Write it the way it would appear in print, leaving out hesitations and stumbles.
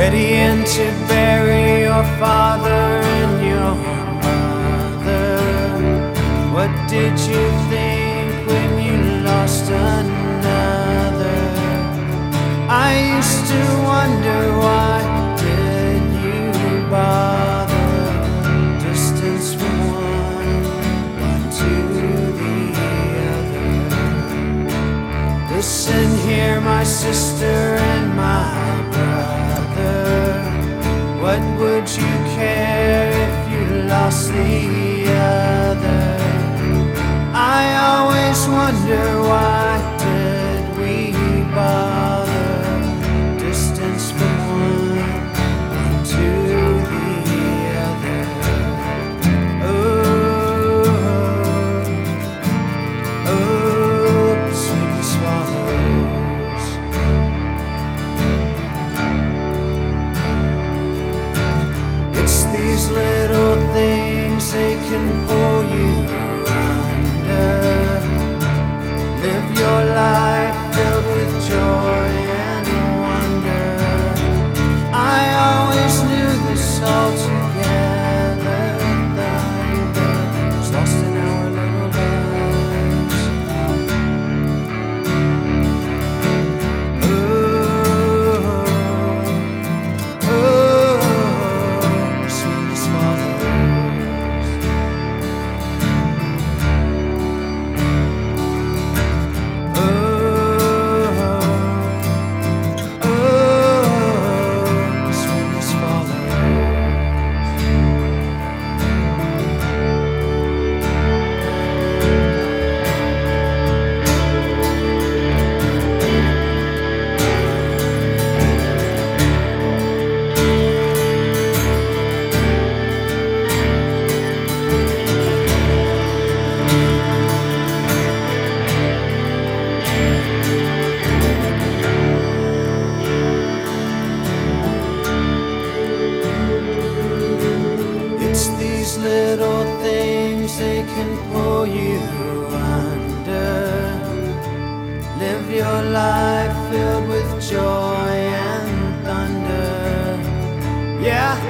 readying to bury your father and your mother. What did you think when you lost another? I used to wonder, why did you bother? Distance from one to the other. Listen here, my sister and my brother. What would you care if you lost the other? I always wonder, why did we bother? Distance from one to the other. Oh, oh, sweet swallows. It's these little things, they can pull you under. Live your life filled with joy and wonder. I always knew this all together. Thunder was lost in our little lives. Oh, oh, sweet swallows. Oh, sweet swallows. It's these little things, they can pull you under. Live your life filled with joy and thunder. Yeah.